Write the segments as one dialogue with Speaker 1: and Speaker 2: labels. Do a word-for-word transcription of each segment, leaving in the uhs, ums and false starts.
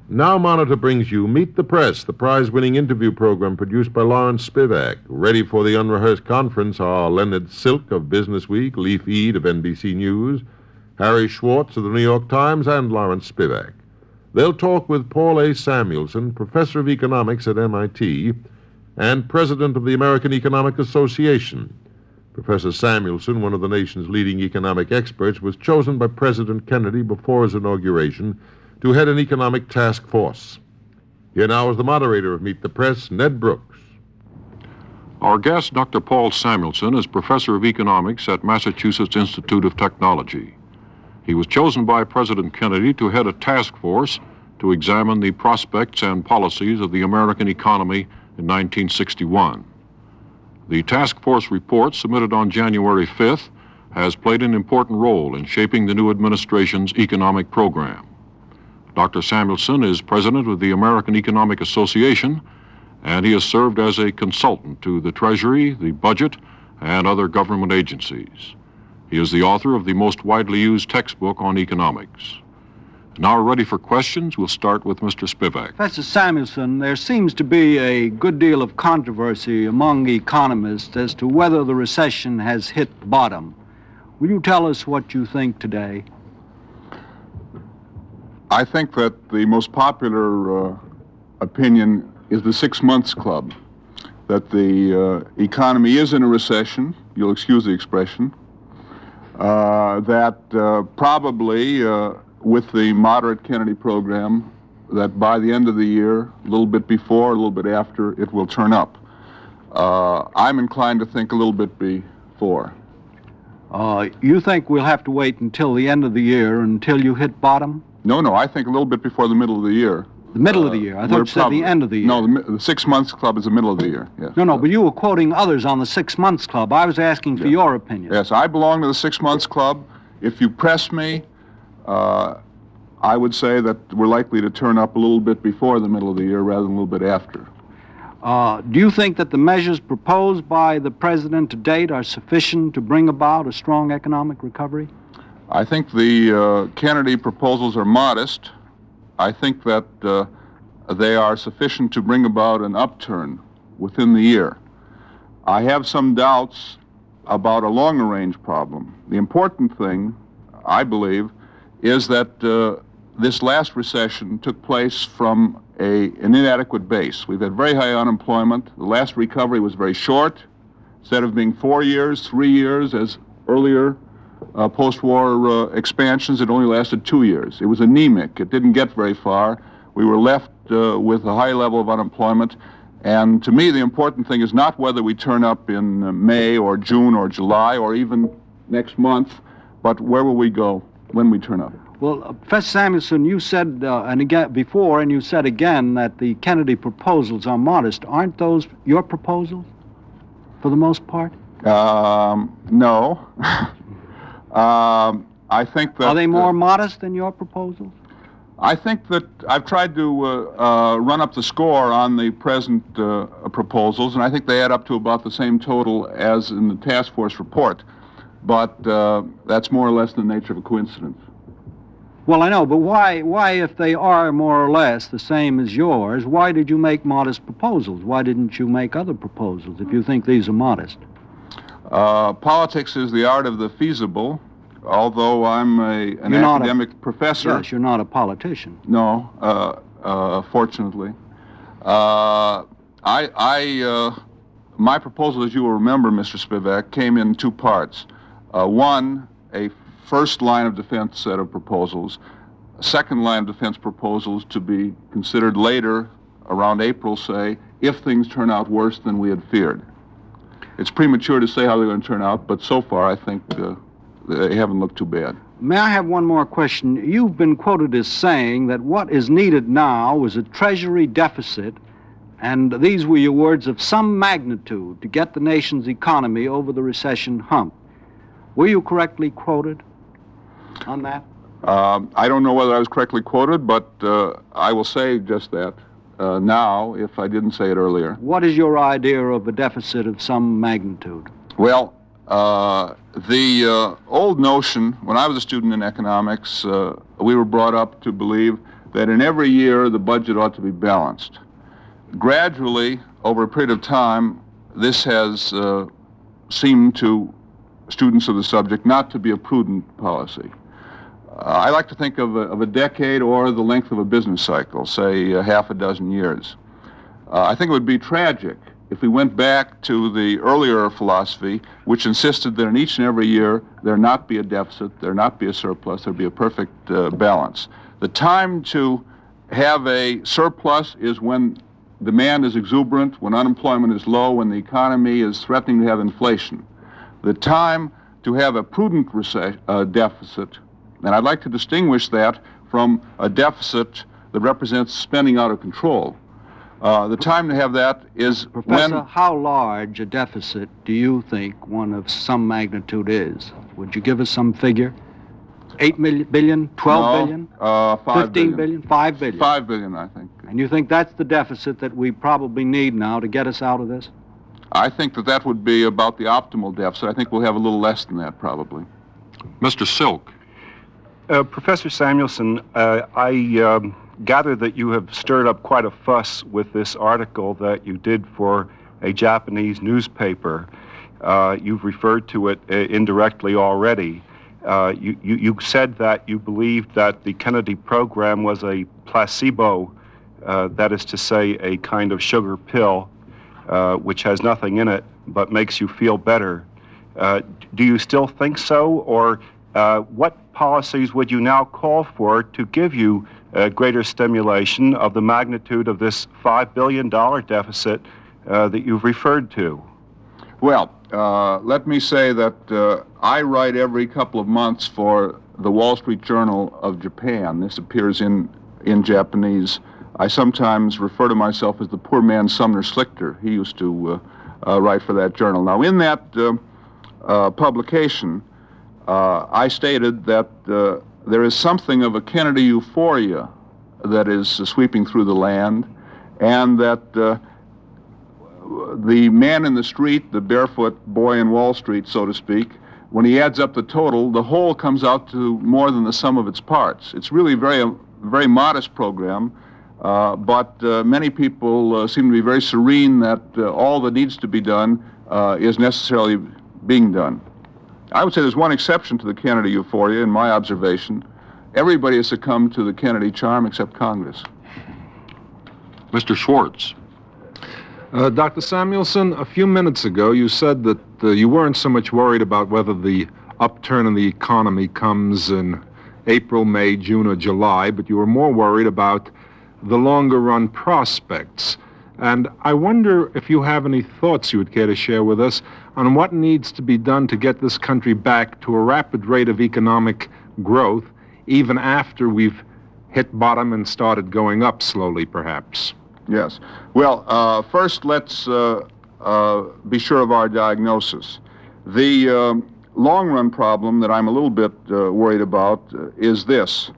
Speaker 1: Now Monitor brings you Meet the Press, the prize-winning interview program produced by Lawrence Spivak. Ready for the unrehearsed conference are Leonard Silk of Business Week, Leif Ead of N B C News, Harry Schwartz of the New York Times, and Lawrence Spivak. They'll talk with Paul A. Samuelson, professor of economics at M I T and president of the American Economic Association. Professor Samuelson, one of the nation's leading economic experts, was chosen by President Kennedy before his inauguration to head an economic task force. Here now is the moderator of Meet the Press, Ned Brooks.
Speaker 2: Our guest, Doctor Paul Samuelson, is professor of economics at Massachusetts Institute of Technology. He was chosen by President Kennedy to head a task force to examine the prospects and policies of the American economy in nineteen sixty-one. The task force report, submitted on January fifth, has played an important role in shaping the new administration's economic program. Doctor Samuelson is president of the American Economic Association, and he has served as a consultant to the Treasury, the budget, and other government agencies. He is the author of the most widely used textbook on economics. Now we're ready for questions. We'll start with Mister Spivak.
Speaker 3: Professor Samuelson, there seems to be a good deal of controversy among economists as to whether the recession has hit bottom. Will you tell us what you think today?
Speaker 4: I think that the most popular uh, opinion is the six months club, that the uh, economy is in a recession, you'll excuse the expression, uh, that uh, probably uh, with the moderate Kennedy program, that by the end of the year, a little bit before, a little bit after, it will turn up. Uh, I'm inclined to think a little bit before.
Speaker 3: Uh, you think we'll have to wait until the end of the year until you hit bottom?
Speaker 4: No, no, I think a little bit before the middle of the year.
Speaker 3: The middle uh, of the year? I thought you said
Speaker 4: probably,
Speaker 3: the end of the year.
Speaker 4: No, the, the six months club is the middle of the year, yes.
Speaker 3: No, no, but you were quoting others on the six months club. I was asking for
Speaker 4: yes.
Speaker 3: your opinion.
Speaker 4: Yes, I belong to the six months club. If you press me, uh, I would say that we're likely to turn up a little bit before the middle of the year rather than a little bit after.
Speaker 3: Uh, do you think that the measures proposed by the president to date are sufficient to bring about a strong economic recovery?
Speaker 4: I think the uh, Kennedy proposals are modest. I think that uh, they are sufficient to bring about an upturn within the year. I have some doubts about a longer range problem. The important thing, I believe, is that uh, this last recession took place from a, an inadequate base. We've had very high unemployment. The last recovery was very short. Instead of being four years, three years, as earlier uh, post-war uh, expansions, it only lasted two years. It was anemic. It didn't get very far. We were left uh, with a high level of unemployment. And to me, the important thing is not whether we turn up in uh, May or June or July or even next month, but where will we go when we turn up?
Speaker 3: Well, uh, Professor Samuelson, you said uh, and again before, and you said again that the Kennedy proposals are modest. Aren't those your proposals, for the most part?
Speaker 4: Um, no. um, I think that...
Speaker 3: Are they more
Speaker 4: uh,
Speaker 3: modest than your proposals?
Speaker 4: I think that I've tried to uh, uh, run up the score on the present uh, proposals, and I think they add up to about the same total as in the task force report. But uh, that's more or less the nature of a coincidence.
Speaker 3: Well, I know, but why, why, if they are more or less the same as yours, why did you make modest proposals? Why didn't you make other proposals if you think these are modest?
Speaker 4: Uh, politics is the art of the feasible. Although I'm a, an academic
Speaker 3: a,
Speaker 4: professor.
Speaker 3: Yes, you're not a politician.
Speaker 4: No, uh, uh, fortunately. Uh, I, I, uh, my proposal, as you will remember, Mister Spivak, came in two parts. Uh, one, a first line of defense set of proposals. A second line of defense proposals to be considered later, around April, say, if things turn out worse than we had feared. It's premature to say how they're going to turn out, but so far I think... Uh, They haven't looked too bad.
Speaker 3: May I have one more question? You've been quoted as saying that what is needed now is a Treasury deficit, and these were your words, of some magnitude to get the nation's economy over the recession hump. Were you correctly quoted on that?
Speaker 4: Um, I don't know whether I was correctly quoted, but uh, I will say just that uh, now, if I didn't say it earlier.
Speaker 3: What is your idea of a deficit of some magnitude?
Speaker 4: Well, Uh, the uh, old notion, when I was a student in economics, uh, we were brought up to believe that in every year the budget ought to be balanced. Gradually, over a period of time, this has uh, seemed to students of the subject not to be a prudent policy. Uh, I like to think of a, of a decade or the length of a business cycle, say uh, half a dozen years. Uh, I think it would be tragic if we went back to the earlier philosophy, which insisted that in each and every year there not be a deficit, there not be a surplus, there be a perfect uh, balance. The time to have a surplus is when demand is exuberant, when unemployment is low, when the economy is threatening to have inflation. The time to have a prudent rece- uh, deficit, and I'd like to distinguish that from a deficit that represents spending out of control. Uh, the time to have that is
Speaker 3: Professor,
Speaker 4: when...
Speaker 3: how large a deficit do you think one of some magnitude is? Would you give us some figure? Eight million, billion, twelve
Speaker 4: no,
Speaker 3: billion,
Speaker 4: uh, five
Speaker 3: fifteen
Speaker 4: billion.
Speaker 3: billion, five billion?
Speaker 4: Five billion, I think.
Speaker 3: And you think that's the deficit that we probably need now to get us out of this?
Speaker 4: I think that that would be about the optimal deficit. I think we'll have a little less than that, probably.
Speaker 2: Mister Silk.
Speaker 5: Uh, Professor Samuelson, uh, I um, gather that you have stirred up quite a fuss with this article that you did for a Japanese newspaper. Uh, you've referred to it uh, indirectly already. Uh, you, you, you said that you believed that the Kennedy program was a placebo, uh, that is to say, a kind of sugar pill, uh, which has nothing in it but makes you feel better. Uh, do you still think so, or uh, what policies would you now call for to give you uh, greater stimulation of the magnitude of this five billion dollars deficit uh, that you've referred to?
Speaker 4: Well, uh, let me say that uh, I write every couple of months for the Wall Street Journal of Japan. This appears in, in Japanese. I sometimes refer to myself as the poor man Sumner Slichter. He used to uh, uh, write for that journal. Now, in that uh, uh, publication, uh, I stated that uh, there is something of a Kennedy euphoria that is uh, sweeping through the land, and that uh, the man in the street, the barefoot boy in Wall Street, so to speak, when he adds up the total, the whole comes out to more than the sum of its parts. It's really a very, very modest program, uh, but uh, many people uh, seem to be very serene that uh, all that needs to be done uh, is necessarily being done. I would say there's one exception to the Kennedy euphoria, in my observation. Everybody has succumbed to the Kennedy charm except Congress.
Speaker 2: Mister Schwartz.
Speaker 6: Uh, Doctor Samuelson, a few minutes ago you said that uh, you weren't so much worried about whether the upturn in the economy comes in April, May, June, or July, but you were more worried about the longer-run prospects. And I wonder if you have any thoughts you would care to share with us on what needs to be done to get this country back to a rapid rate of economic growth, even after we've hit bottom and started going up slowly, perhaps.
Speaker 4: Yes. Well, uh, first let's uh, uh, be sure of our diagnosis. The um, long-run problem that I'm a little bit uh, worried about uh, is this.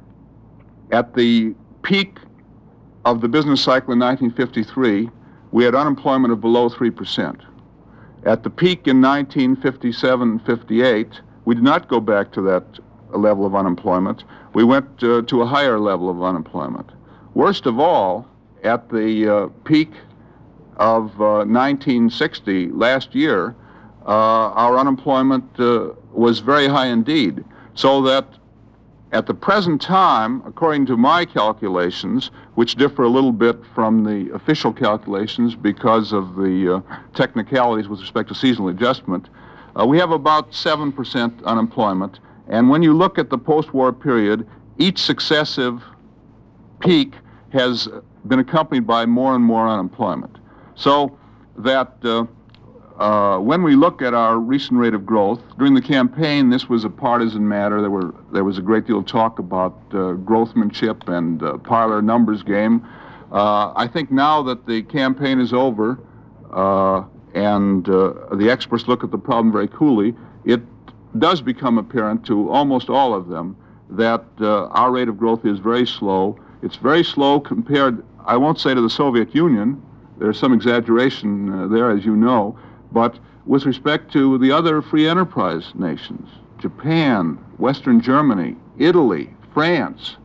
Speaker 4: At the peak of the business cycle in nineteen fifty-three, we had unemployment of below three percent. At the peak in nineteen fifty-seven fifty-eight, we did not go back to that level of unemployment. We went uh, to a higher level of unemployment. Worst of all, at the uh, peak of uh, nineteen sixty, last year, uh, our unemployment uh, was very high indeed. So that at the present time, according to my calculations, which differ a little bit from the official calculations because of the uh, technicalities with respect to seasonal adjustment, uh, we have about seven percent unemployment. And when you look at the post-war period, each successive peak has been accompanied by more and more unemployment. So that uh, uh, when we look at our recent rate of growth, during the campaign, this was a partisan matter. There were there was a great deal of talk about uh, growthmanship and uh, parlor numbers game. Uh, I think now that the campaign is over uh, and uh, the experts look at the problem very coolly, it does become apparent to almost all of them that uh, our rate of growth is very slow. It's very slow compared, I won't say to the Soviet Union. There's some exaggeration uh, there, as you know, but with respect to the other free enterprise nations, Japan, Western Germany, Italy, France,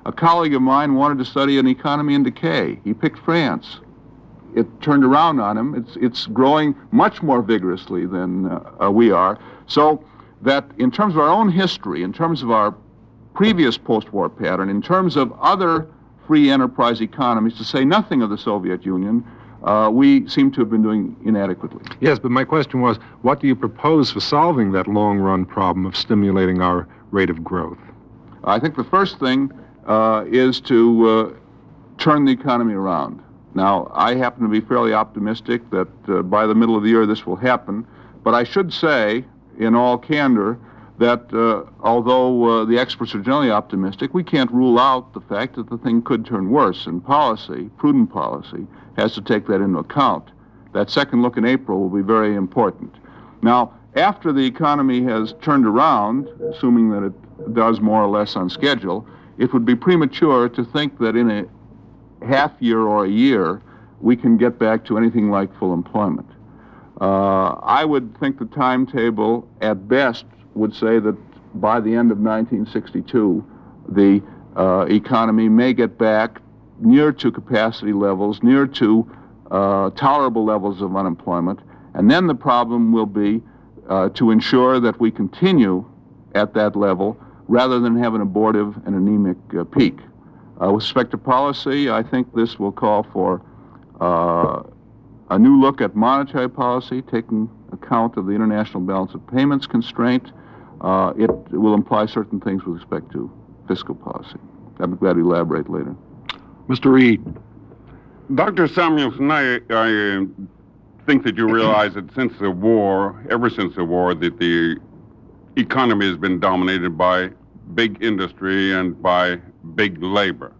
Speaker 4: A colleague of mine wanted to study an economy in decay. He picked France. It turned around on him. It's, it's growing much more vigorously than uh, uh, we are. So that in terms of our own history, in terms of our previous post-war pattern, in terms of other free enterprise economies, to say nothing of the Soviet Union, uh, we seem to have been doing inadequately.
Speaker 6: Yes, but my question was, what do you propose for solving that long-run problem of stimulating our rate of growth?
Speaker 4: I think the first thing uh, is to uh, turn the economy around. Now, I happen to be fairly optimistic that uh, by the middle of the year this will happen, but I should say, in all candor, that uh, although uh, the experts are generally optimistic, we can't rule out the fact that the thing could turn worse, and policy, prudent policy, has to take that into account. That second look in April will be very important. Now, after the economy has turned around, assuming that it does more or less on schedule, it would be premature to think that in a half year or a year we can get back to anything like full employment. Uh, I would think the timetable at best would say that by the end of nineteen sixty-two, the uh, economy may get back near to capacity levels, near to uh, tolerable levels of unemployment, and then the problem will be uh, to ensure that we continue at that level rather than have an abortive and anemic uh, peak. Uh, with respect to policy, I think this will call for uh, a new look at monetary policy, taking account of the international balance of payments constraint. Uh, it will imply certain things with respect to fiscal policy. I'd be glad to elaborate later.
Speaker 2: Mister Reed.
Speaker 7: Doctor Samuelson, I, I uh, think that you realize that since the war, ever since the war, that the economy has been dominated by big industry and by big labor.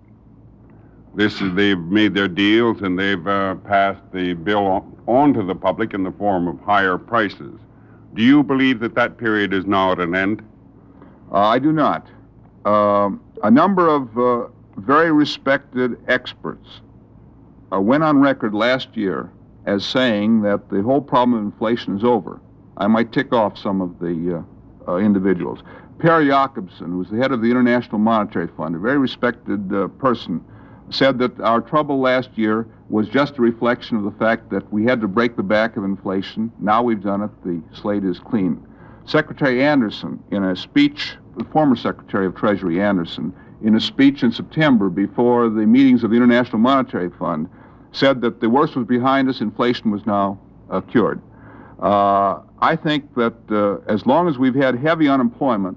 Speaker 7: This is, they've made their deals and they've uh, passed the bill on, on to the public in the form of higher prices. Do you believe that that period is now at an end?
Speaker 4: Uh, I do not. Uh, a number of uh, very respected experts uh, went on record last year as saying that the whole problem of inflation is over. I might tick off some of the uh, uh, individuals. Per Jacobson, who was the head of the International Monetary Fund, a very respected uh, person, said that our trouble last year was just a reflection of the fact that we had to break the back of inflation. Now we've done it, the slate is clean. Secretary Anderson, in a speech, the former Secretary of Treasury Anderson, in a speech in September before the meetings of the International Monetary Fund, said that the worst was behind us, inflation was now uh, cured. Uh, I think that uh, as long as we've had heavy unemployment,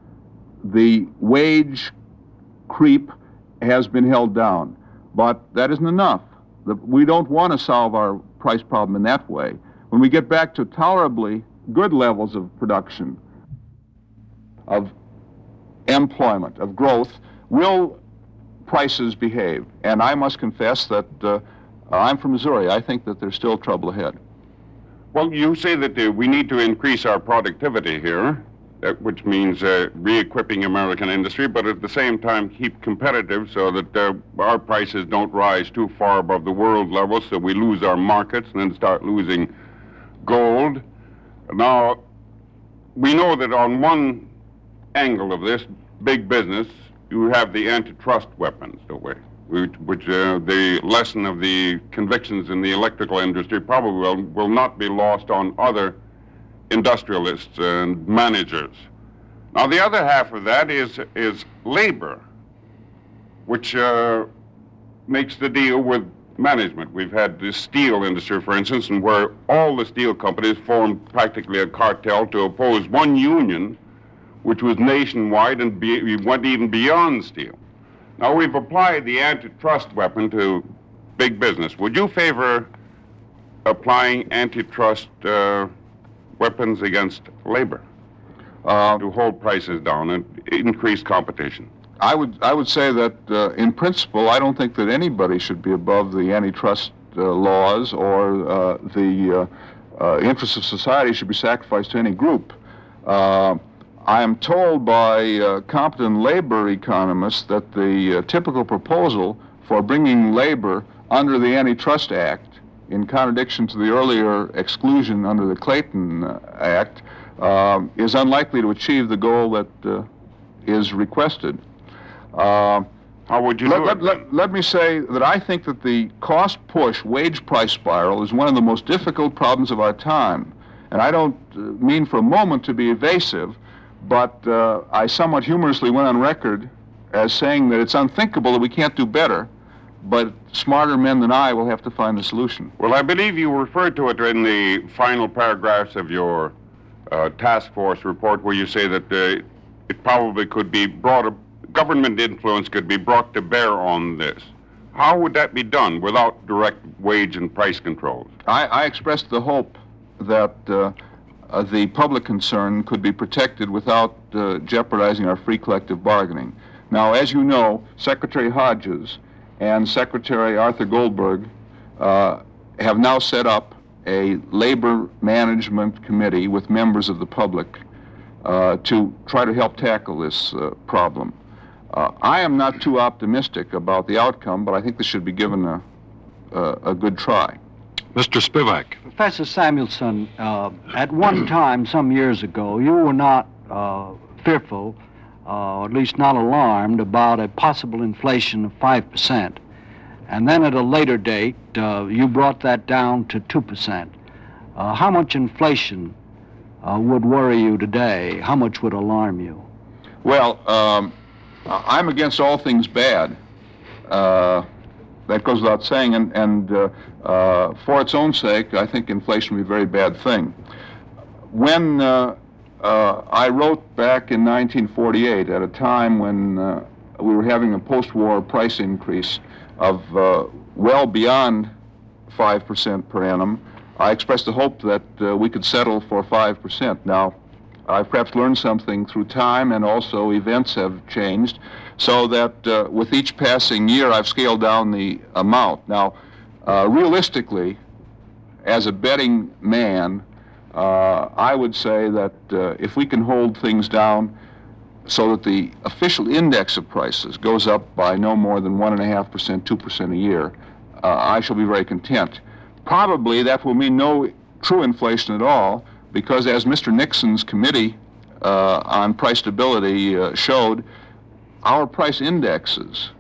Speaker 4: the wage creep has been held down. But that isn't enough. The, we don't want to solve our price problem in that way. When we get back to tolerably good levels of production, of employment, of growth, will prices behave? And I must confess that uh, I'm from Missouri. I think that there's still trouble ahead.
Speaker 7: Well, you say that uh, we need to increase our productivity here, uh, which means uh, re-equipping American industry, but at the same time keep competitive so that uh, our prices don't rise too far above the world level so we lose our markets and then start losing gold. Now, we know that on one angle of this, big business, you have the antitrust weapons, don't we? Which, which uh, the lesson of the convictions in the electrical industry probably will, will not be lost on other industrialists and managers. Now, the other half of that is, is labor, which uh, makes the deal with management. We've had the steel industry, for instance, and where all the steel companies formed practically a cartel to oppose one union, which was nationwide and be, went even beyond steel. Now, we've applied the antitrust weapon to big business. Would you favor applying antitrust uh, weapons against labor uh, to hold prices down and increase competition?
Speaker 4: I would, I would say that, uh, in principle, I don't think that anybody should be above the antitrust uh, laws or uh, the uh, uh, interests of society should be sacrificed to any group. Uh, I am told by uh, competent labor economists that the uh, typical proposal for bringing labor under the Antitrust Act, in contradiction to the earlier exclusion under the Clayton uh, Act, uh, is unlikely to achieve the goal that uh, is requested. Uh,
Speaker 7: How would you
Speaker 4: let,
Speaker 7: do
Speaker 4: let,
Speaker 7: it?
Speaker 4: let, let me say that I think that the cost push wage price spiral is one of the most difficult problems of our time. And I don't uh, mean for a moment to be evasive, but uh, I somewhat humorously went on record as saying that it's unthinkable that we can't do better, but smarter men than I will have to find the solution.
Speaker 7: Well, I believe you referred to it in the final paragraphs of your uh, task force report, where you say that uh, it probably could be brought, government influence could be brought to bear on this. How would that be done without direct wage and price controls?
Speaker 4: I, I expressed the hope that uh, uh, the public concern could be protected without uh, jeopardizing our free collective bargaining. Now, as you know, Secretary Hodges and Secretary Arthur Goldberg uh, have now set up a labor management committee with members of the public uh, to try to help tackle this uh, problem. Uh, I am not too optimistic about the outcome, but I think this should be given a, a, a good try.
Speaker 2: Mister Spivak.
Speaker 3: Professor Samuelson, uh, at one time, some years ago, you were not uh, fearful, uh, or at least not alarmed, about a possible inflation of five percent. And then at a later date, uh, you brought that down to two percent. Uh, how much inflation uh, would worry you today? How much would alarm you?
Speaker 4: Well, um, I'm against all things bad. Uh, that goes without saying, and, and uh, uh, for its own sake, I think inflation would be a very bad thing. When uh, uh, I wrote back in nineteen forty-eight, at a time when uh, we were having a post-war price increase of uh, well beyond five percent per annum, I expressed the hope that uh, we could settle for five percent. Now, I've perhaps learned something through time, and also events have changed, so that uh, with each passing year, I've scaled down the amount. Now, uh, realistically, as a betting man, uh, I would say that uh, if we can hold things down so that the official index of prices goes up by no more than one point five percent, two percent a year, uh, I shall be very content. Probably that will mean no true inflation at all, because as Mister Nixon's committee uh, on price stability uh, showed, our price indexes,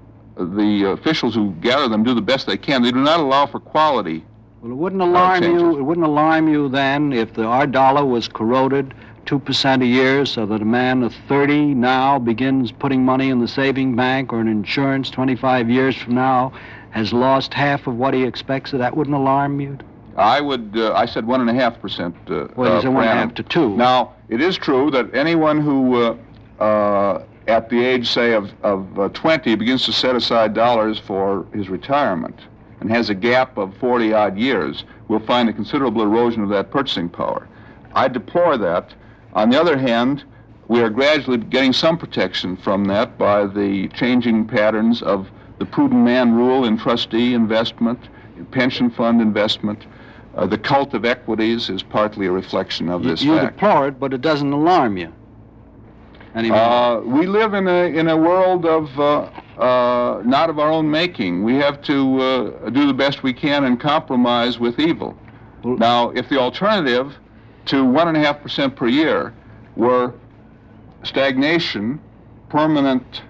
Speaker 4: the officials who gather them do the best they can. They do not allow for quality.
Speaker 3: Well, it wouldn't alarm
Speaker 4: uh,
Speaker 3: you. It wouldn't alarm you then if the our dollar was corroded two percent a year, so that a man of thirty now begins putting money in the saving bank or in insurance twenty-five years from now has lost half of what he expects. So that wouldn't alarm you?
Speaker 4: I would. Uh, I said one and a half percent. Uh,
Speaker 3: Well, you said
Speaker 4: uh,
Speaker 3: one and a
Speaker 4: per
Speaker 3: half
Speaker 4: annum.
Speaker 3: to two.
Speaker 4: Now, it is true that anyone who, uh, uh, at the age, say, of, of uh, twenty, begins to set aside dollars for his retirement and has a gap of forty-odd years will find a considerable erosion of that purchasing power. I deplore that. On the other hand, we are gradually getting some protection from that by the changing patterns of the prudent man rule in trustee investment, in pension fund investment. Uh, the cult of equities is partly a reflection of this
Speaker 3: you
Speaker 4: fact.
Speaker 3: deplore it, but it doesn't alarm you anymore.
Speaker 4: Uh, we live in a in a world of uh, uh, not of our own making. We have to uh, do the best we can and compromise with evil.
Speaker 3: Well-
Speaker 4: Now, if the alternative to one and a half percent per year were stagnation, permanent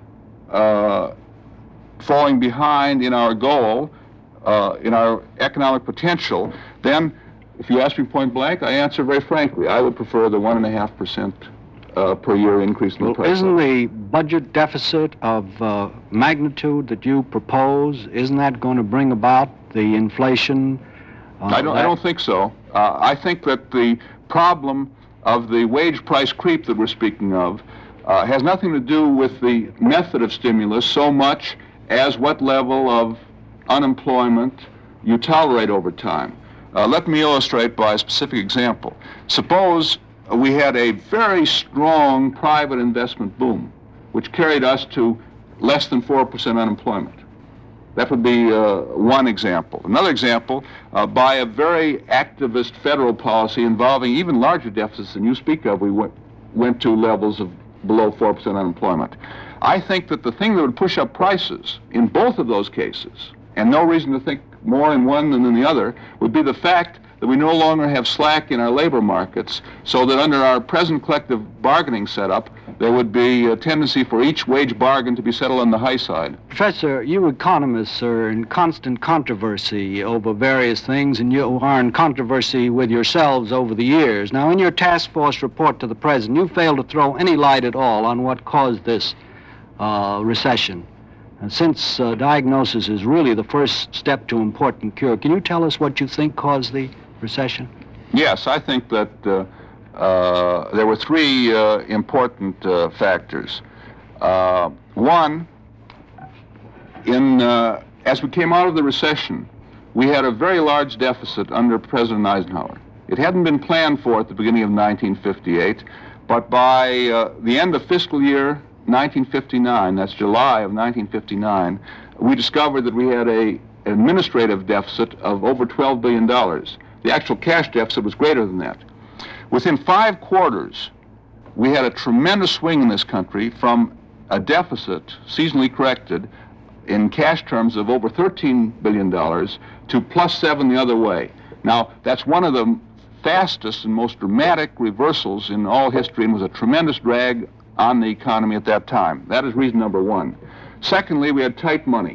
Speaker 4: uh, falling behind in our goal, uh, in our economic potential, then, if you ask me point blank, I answer very frankly, I would prefer the one and a half percent uh, per year increase in the
Speaker 3: Well,
Speaker 4: price.
Speaker 3: isn't
Speaker 4: level.
Speaker 3: the budget deficit of uh, magnitude that you propose, isn't that going to bring about the inflation? Uh,
Speaker 4: I don't. I
Speaker 3: that-
Speaker 4: don't think so. Uh, I think that the problem of the wage price creep that we're speaking of uh, has nothing to do with the method of stimulus so much as what level of unemployment you tolerate over time. Uh, let me illustrate by a specific example. Suppose uh, we had a very strong private investment boom, which carried us to less than four percent unemployment. That would be uh, one example. Another example, uh, by a very activist federal policy involving even larger deficits than you speak of, we went, went to levels of below four percent unemployment. I think that the thing that would push up prices in both of those cases, and no reason to think more in one than in the other, would be the fact that we no longer have slack in our labor markets, so that under our present collective bargaining setup, there would be a tendency for each wage bargain to be settled on the high side.
Speaker 3: Professor, you economists are in constant controversy over various things, and you are in controversy with yourselves over the years. Now, in your task force report to the President, you failed to throw any light at all on what caused this uh, recession. And since uh, diagnosis is really the first step to important cure, can you tell us what you think caused the recession?
Speaker 4: Yes, I think that uh, uh, there were three uh, important uh, factors. Uh, one, in uh, as we came out of the recession, we had a very large deficit under President Eisenhower. It hadn't been planned for at the beginning of nineteen fifty-eight, but by uh, the end of fiscal year nineteen fifty-nine, that's July of nineteen fifty-nine, we discovered that we had a, an administrative deficit of over twelve billion dollars. The actual cash deficit was greater than that. Within five quarters, we had a tremendous swing in this country from a deficit, seasonally corrected, in cash terms of over thirteen billion dollars to plus seven the other way. Now, that's one of the fastest and most dramatic reversals in all history, and was a tremendous drag on the economy at that time. That is reason number one. Secondly, we had tight money.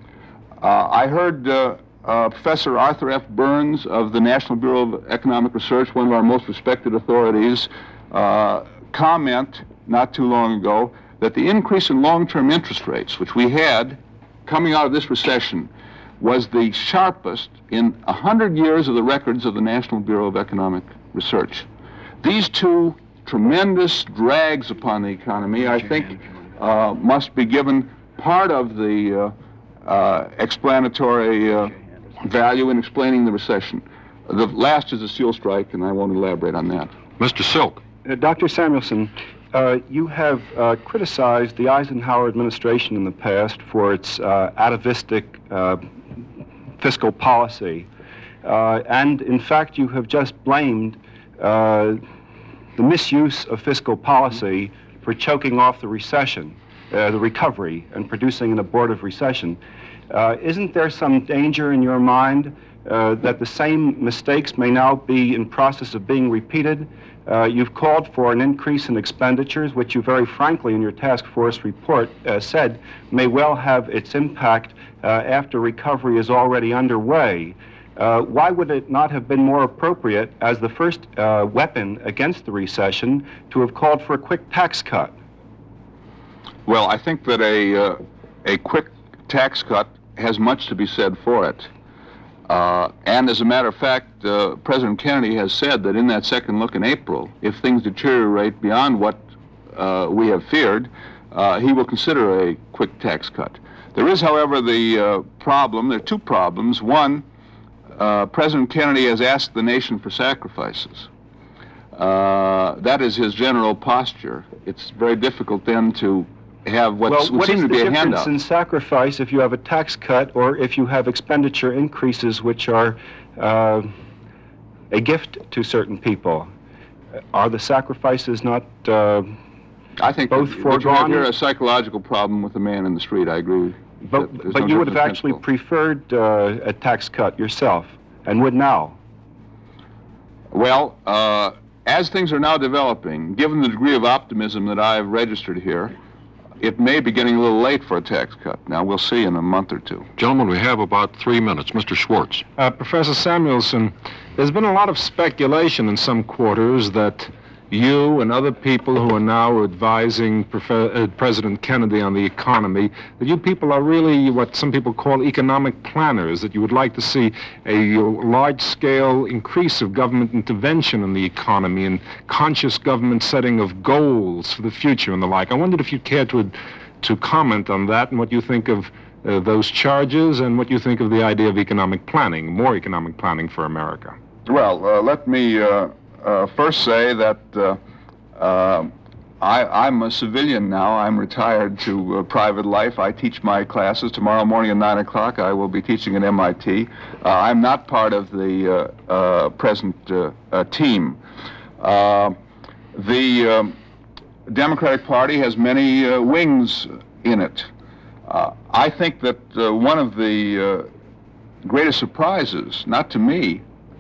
Speaker 4: Uh, I heard uh, uh, Professor Arthur F. Burns of the National Bureau of Economic Research, one of our most respected authorities, uh, comment not too long ago that the increase in long-term interest rates, which we had coming out of this recession, was the sharpest in a hundred years of the records of the National Bureau of Economic Research. These two tremendous drags upon the economy, I think, uh, must be given part of the uh, uh, explanatory uh, value in explaining the recession. The last is the steel strike, and I won't elaborate on that.
Speaker 2: Mister Silk.
Speaker 5: Uh, Doctor Samuelson, uh, you have uh, criticized the Eisenhower administration in the past for its uh, atavistic uh, fiscal policy. Uh, and, in fact, you have just blamed uh, the misuse of fiscal policy for choking off the recession, uh, the recovery, and producing an abortive recession. Uh, isn't there some danger in your mind uh, that the same mistakes may now be in process of being repeated? Uh, you've called for an increase in expenditures, which you very frankly in your task force report uh, said may well have its impact uh, after recovery is already underway. Uh, why would it not have been more appropriate, as the first uh, weapon against the recession, to have called for a quick tax cut?
Speaker 4: Well, I think that a, uh, a quick tax cut has much to be said for it. Uh, and as a matter of fact, uh, President Kennedy has said that in that second look in April, if things deteriorate beyond what uh, we have feared, uh, he will consider a quick tax cut. There is, however, the uh, problem, there are two problems. One, Uh, President Kennedy has asked the nation for sacrifices. Uh, that is his general posture. It's very difficult then to have what's,
Speaker 5: well,
Speaker 4: what
Speaker 5: what
Speaker 4: seems
Speaker 5: is
Speaker 4: to be
Speaker 5: the
Speaker 4: a handout.
Speaker 5: difference in sacrifice if you have a tax cut or if you have expenditure increases which are uh, a gift to certain people? Are the sacrifices not uh,
Speaker 4: I think
Speaker 5: both
Speaker 4: that,
Speaker 5: foregone?
Speaker 4: that you have here a psychological problem with the man in the street. I agree.
Speaker 5: But, but
Speaker 4: no
Speaker 5: you would have
Speaker 4: difference
Speaker 5: actually
Speaker 4: in principle.
Speaker 5: preferred uh, a tax cut yourself, and would now.
Speaker 4: Well, uh, as things are now developing, given the degree of optimism that I've registered here, it may be getting a little late for a tax cut. Now, we'll see in a month or two.
Speaker 2: Gentlemen, we have about three minutes. Mister Schwartz.
Speaker 6: Uh, Professor Samuelson, there's been a lot of speculation in some quarters that you and other people who are now advising Prof- uh, President Kennedy on the economy, that you people are really what some people call economic planners, that you would like to see a large-scale increase of government intervention in the economy and conscious government setting of goals for the future and the like. I wondered if you cared to, to comment on that and what you think of uh, those charges and what you think of the idea of economic planning, more economic planning for America.
Speaker 4: Well, uh, let me... Uh Uh, first say that uh, uh, I, I'm a civilian now. I'm retired to uh, private life. I teach my classes. Tomorrow morning at nine o'clock, I will be teaching at M I T. Uh, I'm not part of the uh, uh, present uh, uh, team. Uh, the um, Democratic Party has many uh, wings in it. Uh, I think that uh, one of the uh, greatest surprises, not to me,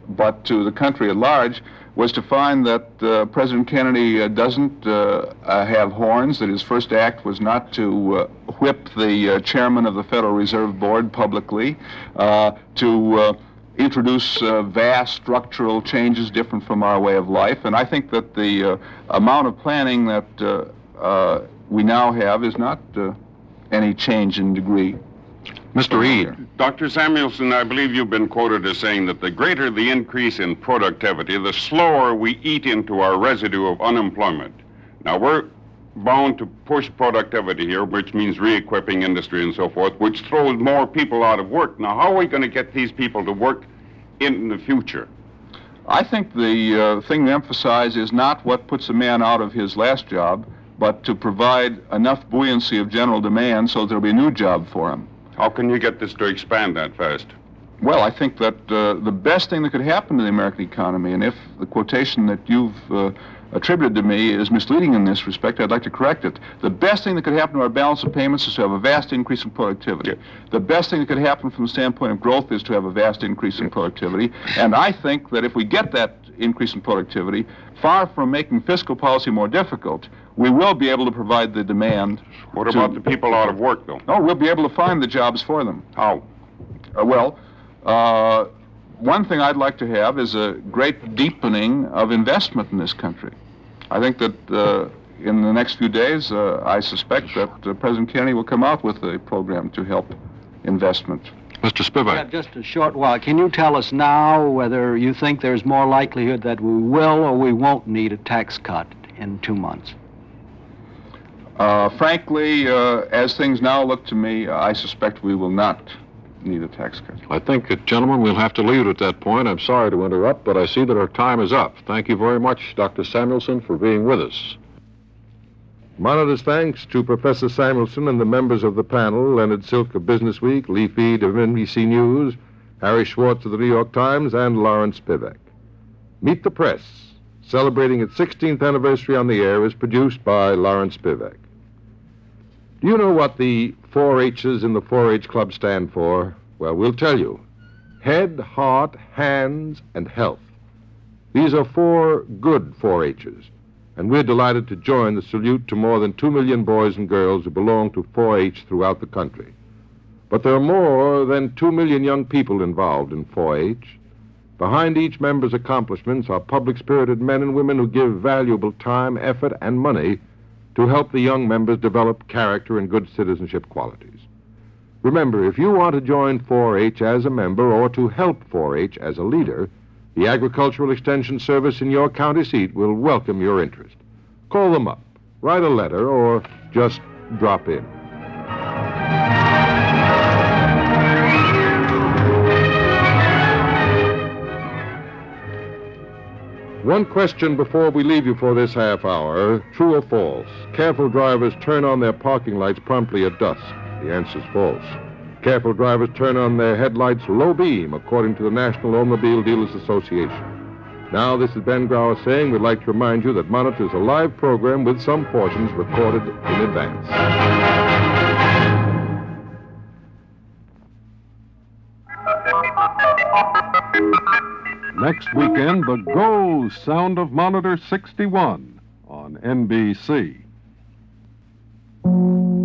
Speaker 4: but to the country at large, was to find that uh, President Kennedy uh, doesn't uh, uh, have horns, that his first act was not to uh, whip the uh, chairman of the Federal Reserve Board publicly, uh, to uh, introduce uh, vast structural changes different from our way of life. And I think that the uh, amount of planning that uh, uh, we now have is not uh, any change in degree.
Speaker 2: Mister Eade.
Speaker 7: Doctor Samuelson, I believe you've been quoted as saying that the greater the increase in productivity, the slower we eat into our residue of unemployment. Now, we're bound to push productivity here, which means re-equipping industry and so forth, which throws more people out of work. Now, how are we going to get these people to work in the future?
Speaker 4: I think the uh, thing to emphasize is not what puts a man out of his last job, but to provide enough buoyancy of general demand so there'll be a new job for him.
Speaker 7: How can you get this to expand that fast?
Speaker 4: Well, I think that uh, the best thing that could happen to the American economy, and if the quotation that you've uh, attributed to me is misleading in this respect, I'd like to correct it. The best thing that could happen to our balance of payments is to have a vast increase in productivity.
Speaker 7: Yeah.
Speaker 4: The best thing that could happen from the standpoint of growth is to have a vast increase in productivity. And I think that if we get that increase in productivity, far from making fiscal policy more difficult, we will be able to provide the demand.
Speaker 7: What
Speaker 4: to,
Speaker 7: about the people out of work, though?
Speaker 4: No, we'll be able to find the jobs for them.
Speaker 7: How?
Speaker 4: Uh, well, uh, one thing I'd like to have is a great deepening of investment in this country. I think that uh, in the next few days, uh, I suspect that uh, President Kennedy will come out with a program to help investment.
Speaker 2: Mister Spivak.
Speaker 3: Yeah, just a short while. Can you tell us now whether you think there's more likelihood that we will or we won't need a tax cut in two months?
Speaker 4: Uh, frankly, uh, as things now look to me, I suspect we will not need a tax cut.
Speaker 2: I think, uh, gentlemen, we'll have to leave it at that point. I'm sorry to interrupt, but I see that our time is up. Thank you very much, Doctor Samuelson, for being with us.
Speaker 1: Monitor's thanks to Professor Samuelson and the members of the panel, Leonard Silk of Business Week, Leif Eade of N B C News, Harry Schwartz of the New York Times, and Lawrence Spivak. Meet the Press, celebrating its sixteenth anniversary on the air, is produced by Lawrence Spivak. Do you know what the four H's in the four H Club stand for? Well, we'll tell you. Head, heart, hands, and health. These are four good four H's, and we're delighted to join the salute to more than two million boys and girls who belong to four H throughout the country. But there are more than two million young people involved in four H. Behind each member's accomplishments are public-spirited men and women who give valuable time, effort, and money to help the young members develop character and good citizenship qualities. Remember, if you want to join four H as a member or to help four H as a leader, the Agricultural Extension Service in your county seat will welcome your interest. Call them up, write a letter, or just drop in. One question before we leave you for this half hour. True or false? Careful drivers turn on their parking lights promptly at dusk. The answer's false. Careful drivers turn on their headlights low beam, according to the National Automobile Dealers Association. Now, this is Ben Grauer saying we'd like to remind you that Monitor is a live program with some portions recorded in advance.
Speaker 8: Next weekend, the Go Sound of Monitor sixty-one on N B C.